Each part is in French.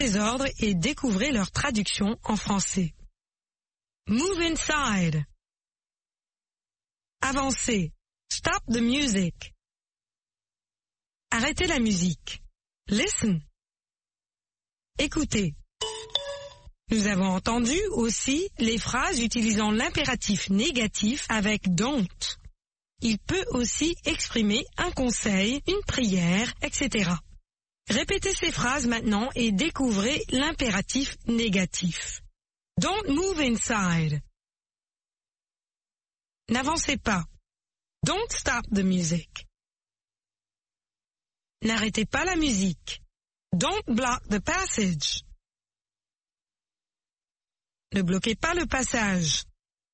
les ordres et découvrez leur traduction en français. Move inside. Avancez. Stop the music. Arrêtez la musique. Listen. Écoutez. Nous avons entendu aussi les phrases utilisant l'impératif négatif avec don't. Il peut aussi exprimer un conseil, une prière, etc. Répétez ces phrases maintenant et découvrez l'impératif négatif. Don't move inside. N'avancez pas. Don't stop the music. N'arrêtez pas la musique. Don't block the passage. Ne bloquez pas le passage.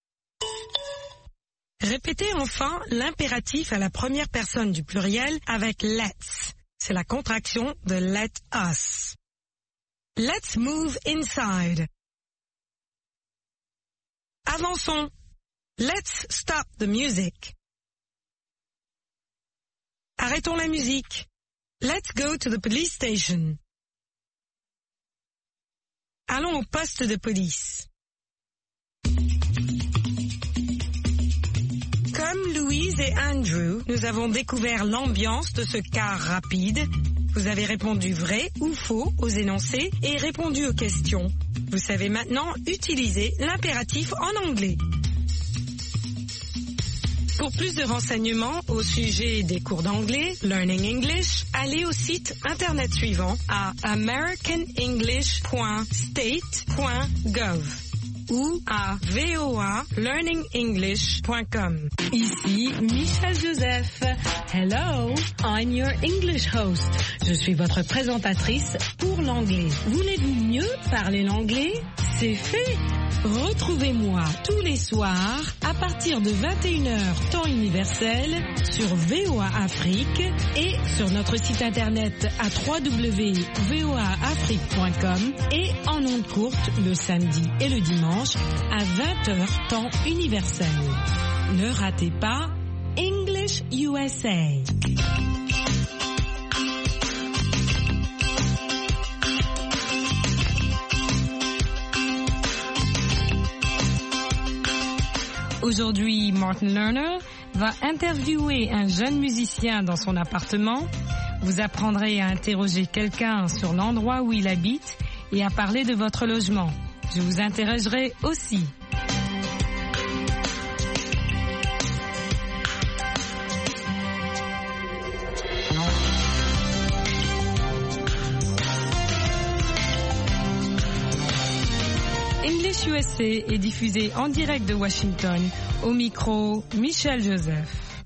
Répétez enfin l'impératif à la première personne du pluriel avec let's. C'est la contraction de let us. Let's move inside. Avançons. Let's stop the music. Arrêtons la musique. Let's go to the police station. Allons au poste de police. Comme Louise et Andrew, nous avons découvert l'ambiance de ce car rapide. Vous avez répondu vrai ou faux aux énoncés et répondu aux questions. Vous savez maintenant utiliser l'impératif en anglais. Pour plus de renseignements au sujet des cours d'anglais, Learning English, allez au site internet suivant à americanenglish.state.gov ou à voalearningenglish.com. Ici Michel Joseph. Hello, I'm your English host. Je suis votre présentatrice pour l'anglais. Voulez-vous mieux parler l'anglais? C'est fait. Retrouvez-moi tous les soirs à partir de 21h temps universel sur VOA Afrique et sur notre site internet à www.voaafrique.com et en ondes courtes le samedi et le dimanche à 20h temps universel. Ne ratez pas English USA. Aujourd'hui, Martin Lerner va interviewer un jeune musicien dans son appartement. Vous apprendrez à interroger quelqu'un sur l'endroit où il habite et à parler de votre logement. Je vous interrogerai aussi. English USA est diffusé en direct de Washington. Au micro, Michel Joseph.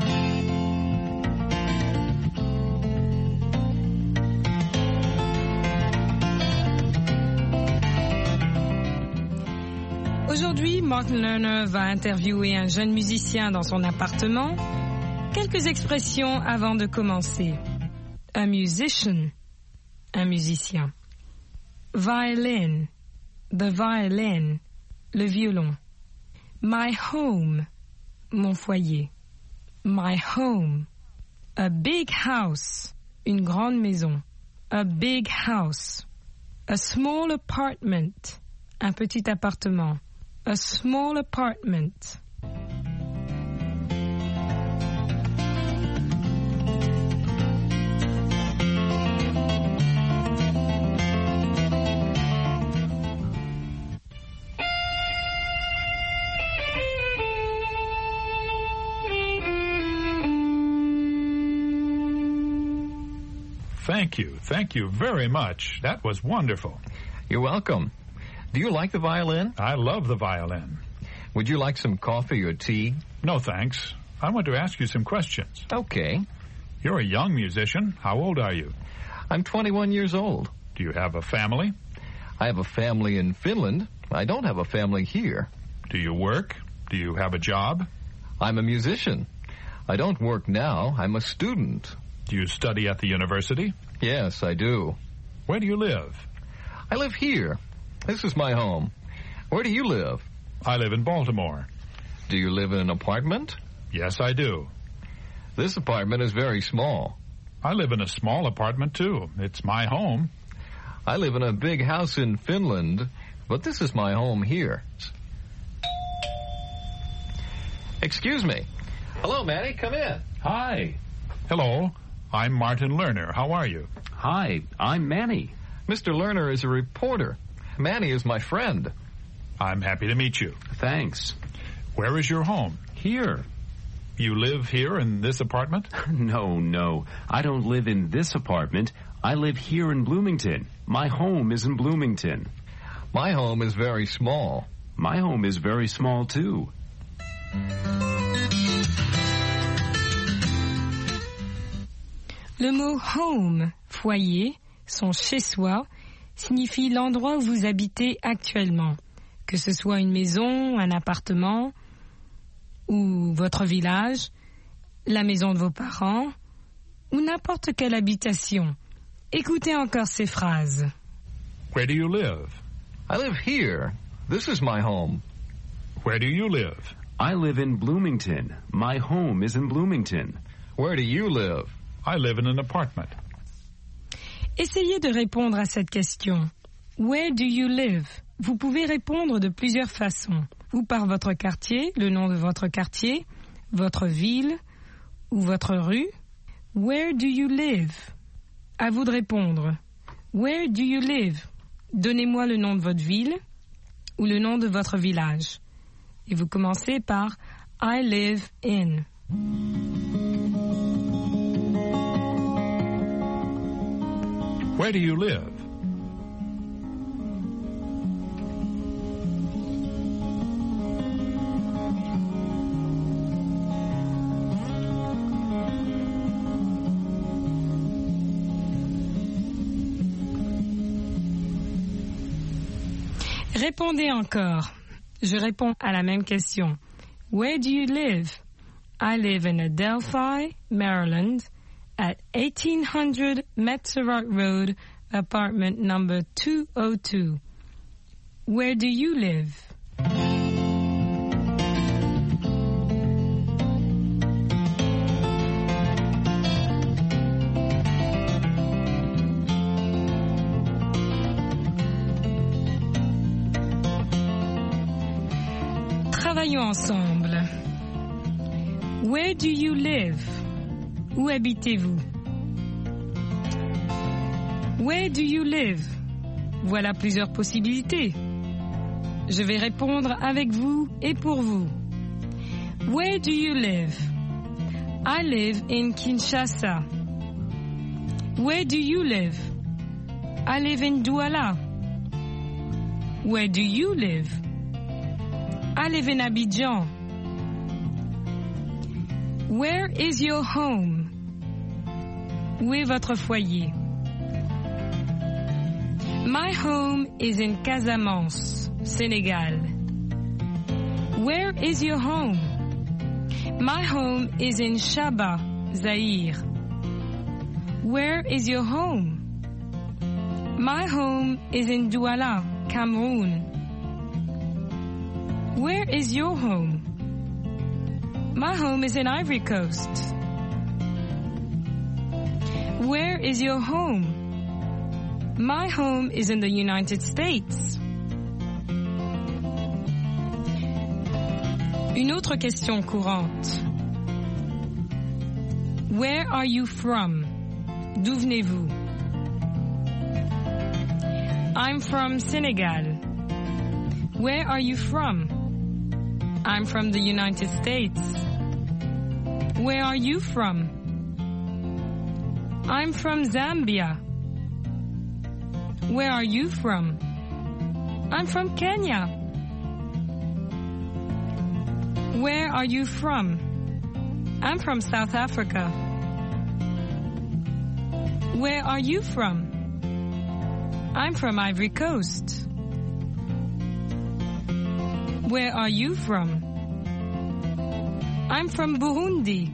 Aujourd'hui, Martin Lerner va interviewer un jeune musicien dans son appartement. Quelques expressions avant de commencer. A musician, un musicien. Violin, the violin, le violon. My home, mon foyer. My home. A big house, une grande maison. A big house. A small apartment, un petit appartement. A small apartment. Thank you very much. That was wonderful. You're welcome. Do you like the violin? I love the violin. Would you like some coffee or tea? No, thanks. I want to ask you some questions. Okay. You're a young musician. How old are you? I'm 21 years old. Do you have a family? I have a family in Finland. I don't have a family here. Do you work? Do you have a job? I'm a musician. I don't work now. I'm a student. Do you study at the university? Yes, I do. Where do you live? I live here. This is my home. Where do you live? I live in Baltimore. Do you live in an apartment? Yes, I do. This apartment is very small. I live in a small apartment, too. It's my home. I live in a big house in Finland, but this is my home here. Excuse me. Hello, Manny. Come in. Hi. Hello, I'm Martin Lerner. How are you? Hi, I'm Manny. Mr. Lerner is a reporter. Manny is my friend. I'm happy to meet you. Thanks. Where is your home? Here. You live here in this apartment? No. I don't live in this apartment. I live here in Bloomington. My home is in Bloomington. My home is very small. My home is very small, too. Le mot home, foyer, son chez-soi, signifie l'endroit où vous habitez actuellement, que ce soit une maison, un appartement ou votre village, la maison de vos parents ou n'importe quelle habitation. Écoutez encore ces phrases. Where do you live? I live here. This is my home. Where do you live? I live in Bloomington. My home is in Bloomington. Where do you live? I live in an apartment. Essayez de répondre à cette question. Where do you live? Vous pouvez répondre de plusieurs façons. Ou par votre quartier, le nom de votre quartier, votre ville ou votre rue. Where do you live? À vous de répondre. Where do you live? Donnez-moi le nom de votre ville ou le nom de votre village. Et vous commencez par I live in. Where do you live? Répondez encore. Je réponds à la même question. Where do you live? I live in Adelphi, Maryland, at 1800 Metzerott Road, apartment number 202. Where do you live? Travaillons ensemble. Where do you live? Où habitez-vous? Where do you live? Voilà plusieurs possibilités. Je vais répondre avec vous et pour vous. Where do you live? I live in Kinshasa. Where do you live? I live in Douala. Where do you live? I live in Abidjan. Where is your home? Où est votre foyer? My home is in Casamance, Senegal. Where is your home? My home is in Shaba, Zaire. Where is your home? My home is in Douala, Cameroon. Where is your home? My home is in Ivory Coast. Where is your home? My home is in the United States. Une autre question courante. Where are you from? D'où venez-vous? I'm from Senegal. Where are you from? I'm from the United States. Where are you from? I'm from Zambia. Where are you from? I'm from Kenya. Where are you from? I'm from South Africa. Where are you from? I'm from Ivory Coast. Where are you from? I'm from Burundi.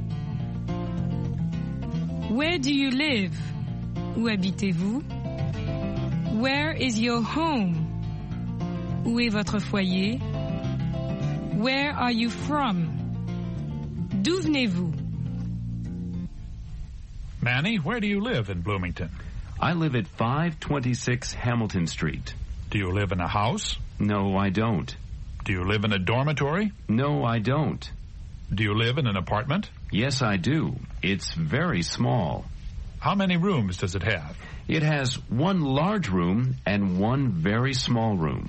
Where do you live? Où habitez-vous? Where is your home? Où est votre foyer? Where are you from? D'où venez-vous? Manny, where do you live in Bloomington? I live at 526 Hamilton Street. Do you live in a house? No, I don't. Do you live in a dormitory? No, I don't. Do you live in an apartment? Yes, I do. It's very small. How many rooms does it have? It has one large room and one very small room.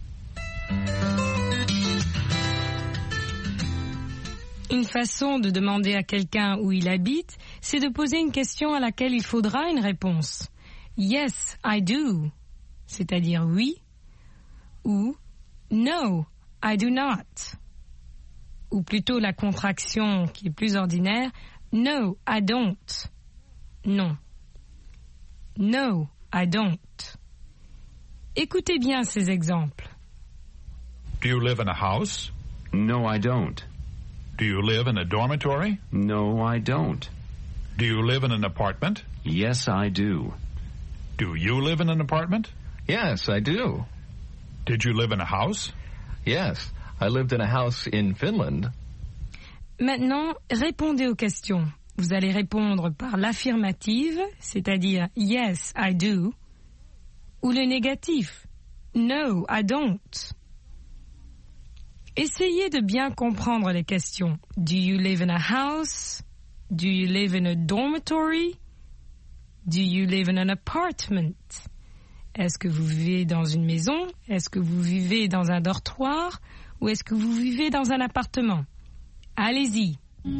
Une façon de demander à quelqu'un où il habite, c'est de poser une question à laquelle il faudra une réponse. Yes, I do, c'est-à-dire oui, ou no, I do not. Ou plutôt la contraction qui est plus ordinaire, no, I don't. Non. No, I don't. Écoutez bien ces exemples. Do you live in a house? No, I don't. Do you live in a dormitory? No, I don't. Do you live in an apartment? Yes, I do. Do you live in an apartment? Yes, I do. Did you live in a house? Yes, I lived in a house in Finland. Maintenant, répondez aux questions. Vous allez répondre par l'affirmative, c'est-à-dire yes, I do, ou le négatif, no, I don't. Essayez de bien comprendre les questions. Do you live in a house? Do you live in a dormitory? Do you live in an apartment? Est-ce que vous vivez dans une maison? Est-ce que vous vivez dans un dortoir? Ou est-ce que vous vivez dans un appartement? Allez-y.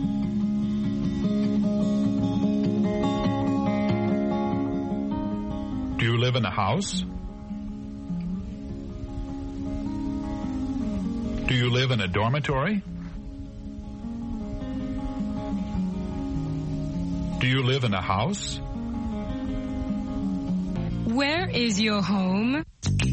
Do you live in a house? Do you live in a dormitory? Do you live in a house? Where is your home?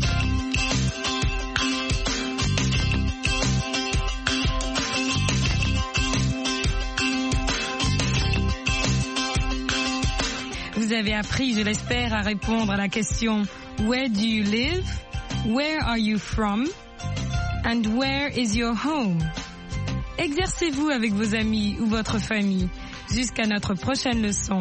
Vous avez appris, je l'espère, à répondre à la question Where do you live? Where are you from? And where is your home? Exercez-vous avec vos amis ou votre famille. Jusqu'à notre prochaine leçon.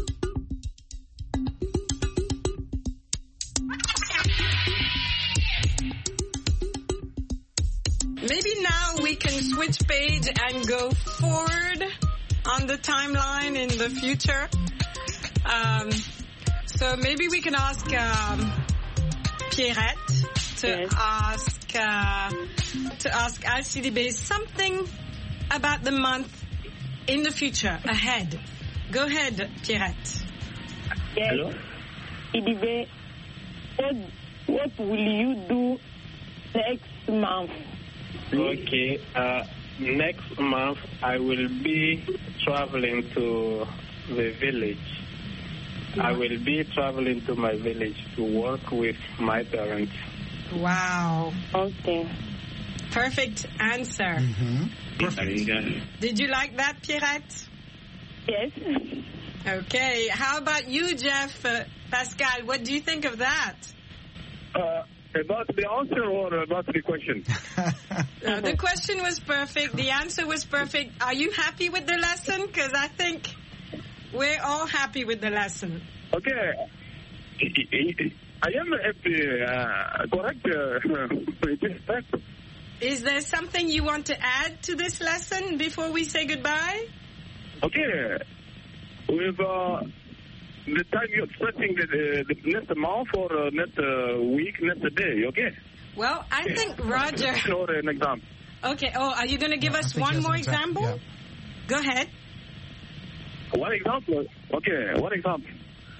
Maybe now we can switch page and go forward on the timeline in the future. So maybe we can ask Pierrette to ask Alcides something about the month in the future ahead. Go ahead, Pierrette. Yes. Hello? He disait, what will you do next month? Okay. Next month I will be traveling to the village. I will be traveling to my village to work with my parents. Wow. Okay. Perfect answer. Perfect. Did you like that, Pierrette? Yes. Okay. How about you, Jeff? Pascal, what do you think of that? About the answer or about the question? The question was perfect. The answer was perfect. Are you happy with the lesson? Because I think we're all happy with the lesson. Okay. I am happy. Correct. Is there something you want to add to this lesson before we say goodbye? Okay. With the time you're expecting the next month or next week, next day, okay? Well, I think Roger... Or an example. Okay. Oh, are you going to give us one more example? Yeah. Go ahead. One example. Okay, one example.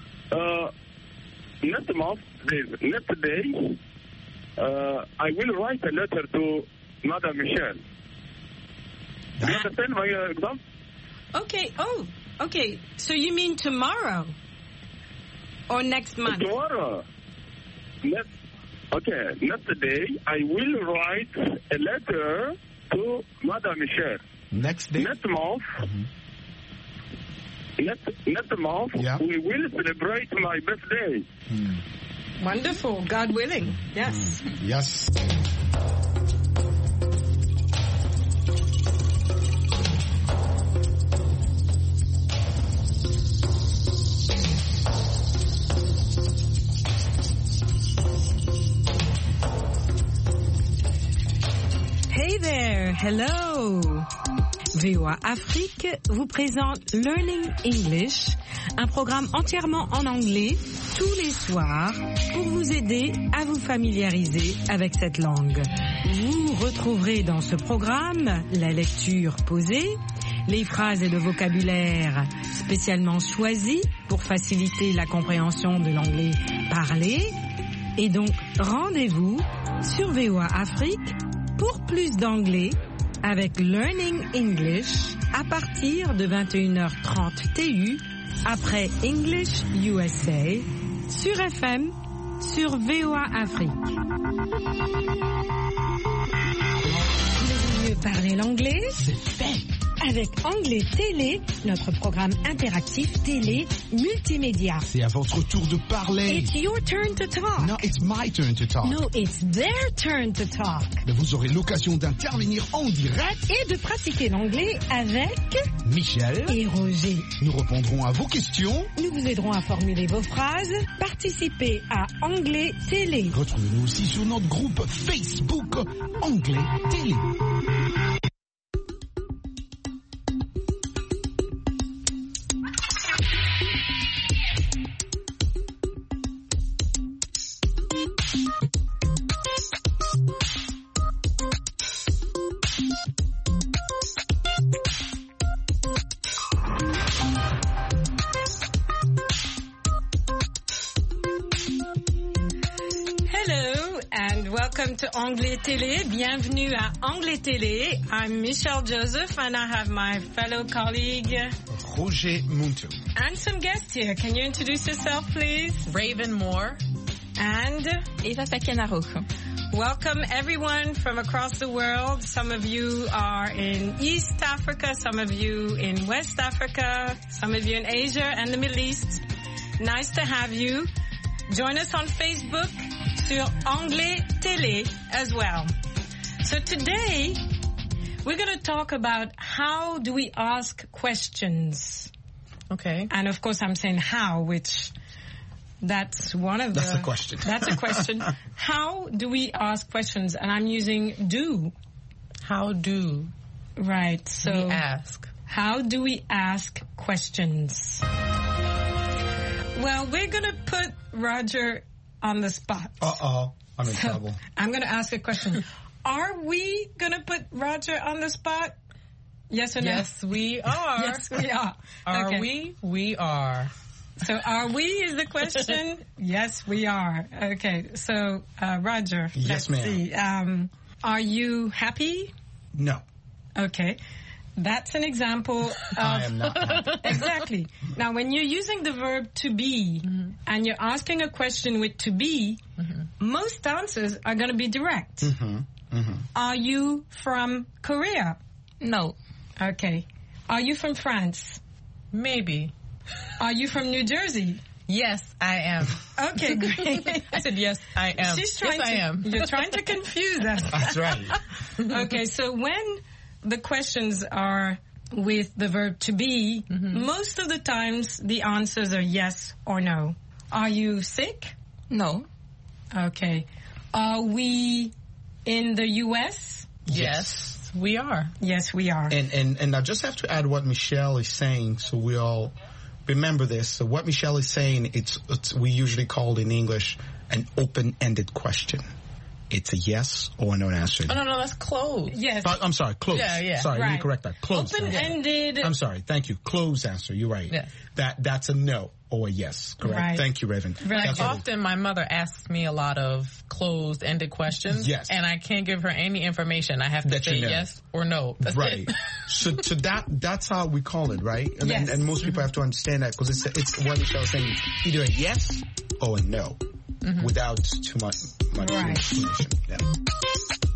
Next month, next day, I will write a letter to Madame Michel. Do you understand my example? Okay. Oh, okay. So you mean tomorrow? Or next month? Tomorrow. Next day, I will write a letter to Madame Michel. Next day? Next month, next month, Yeah. we will celebrate my birthday. Wonderful. God willing. Yes. Yes. there, hello. VOA Afrique vous présente Learning English, un programme entièrement en anglais tous les soirs pour vous aider à vous familiariser avec cette langue. Vous retrouverez dans ce programme la lecture posée, les phrases et le vocabulaire spécialement choisis pour faciliter la compréhension de l'anglais parlé. Et donc, rendez-vous sur VOA Afrique pour plus d'anglais avec Learning English à partir de 21h30 TU après English USA sur FM sur VOA Afrique. Voulez-vous mieux parler l'anglais? C'est fait! Avec Anglais Télé, notre programme interactif télé multimédia. C'est à votre tour de parler. It's your turn to talk. No, it's my turn to talk. No, it's their turn to talk. Mais vous aurez l'occasion d'intervenir en direct Et de pratiquer l'anglais avec Michel et Roger. Nous répondrons à vos questions. Nous vous aiderons à formuler vos phrases. Participez à Anglais Télé. Retrouvez-nous aussi sur notre groupe Facebook Anglais Télé. Welcome to Anglais Télé. Bienvenue à Anglais Télé. I'm Michelle Joseph and I have my fellow colleague Roger Muntu. And some guests here. Can you introduce yourself, please? Raven Moore. And Eva Sakenaro. Welcome everyone from across the world. Some of you are in East Africa, some of you in West Africa, some of you in Asia and the Middle East. Nice to have you. Join us on Facebook sur Anglais Télé as well. So today, we're going to talk about how do we ask questions. Okay. And of course I'm saying how, which that's one of the... That's a question. That's a question. How do we ask questions? And I'm using do. How do Right. So we ask? How do we ask questions? Well, we're going to put Roger on the spot. Uh-oh. I'm in trouble. I'm going to ask a question. Are we going to put Roger on the spot? Yes or no? Yes, we are. Yes, we are. Are Okay. we? We are. So are we is the question? Yes, we are. Okay. So, Roger. Yes, let's ma'am. see. Are you happy? No. Okay. That's an example of... I am not happy. Exactly. Now, when you're using the verb to be and you're asking a question with to be, most answers are going to be direct. Are you from Korea? No. Okay. Are you from France? Maybe. Are you from New Jersey? Yes, I am. Okay, great. I said yes, I am. She's trying yes, to, I am. You're trying to confuse us. That's right. Okay, so when the questions are with the verb to be, most of the times the answers are yes or no. Are you sick? No. Okay. Are we in the U.S.? Yes, we are. Yes, we are. And I just have to add what Michelle is saying so we all remember this. So what Michelle is saying, it's we usually call in English an open-ended question. It's a yes or no answer. Oh, no, that's closed. Yes. I'm sorry, closed. Yeah. Sorry, let me Right. correct that. Closed. Open-ended. I'm sorry, thank you. Closed answer, you're right. Yes. That's a no or a yes, correct? Right. Thank you, Raven. Right. That's what it is. Often my mother asks me a lot of closed-ended questions. Yes. And I can't give her any information. I have to That say you know. yes or no. That's Right. it. So that's how we call it, right? And, Yes. and most people have to understand that because it's what Michelle was saying. It's either a yes or a no without too much Right. information. Yeah.